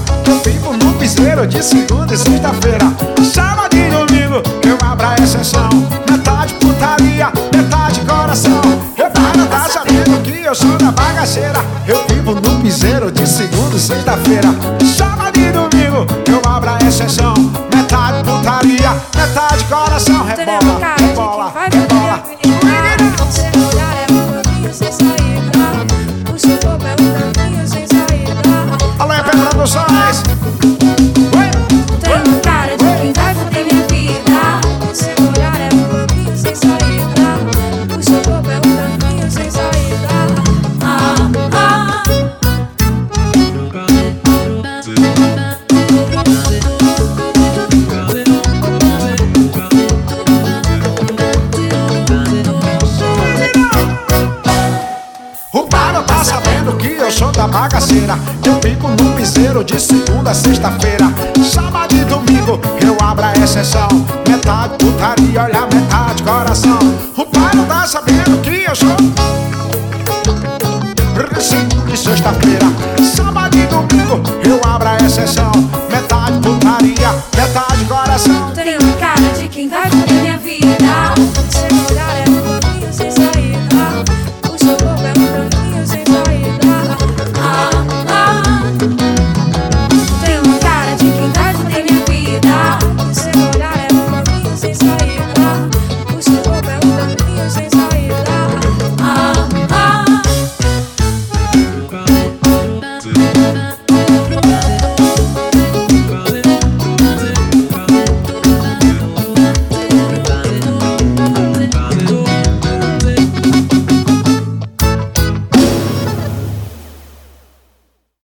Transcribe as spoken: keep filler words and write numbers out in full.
que eu vivo no piseiro de segunda e sexta-feira. Sábado e domingo eu abro a exceção. Metade putaria, metade coração. Repara, tá sabendo que eu sou da bagaceira. Eu vivo no piseiro de segunda e sexta-feira. Sábado e domingo eu abro a exceção. Metade putaria, metade coração. Rebola, rebola, rebola. Alô, é Pedro Produções. Tenho cara de quem vai foder minha vida. O seu olhar é um caminho sem saída. O seu corpo é um caminho sem saída. Ah, ah. O Paro tá sabendo que eu sou da bagaceira. Eu fico no piseiro de segunda a sexta-feira. Sábado e domingo eu abro a exceção. Metade putaria, olha, metade coração. O Paro tá sabendo que eu sou de segunda e sexta-feira. Sábado e domingo eu abro a exceção. Metade putaria, metade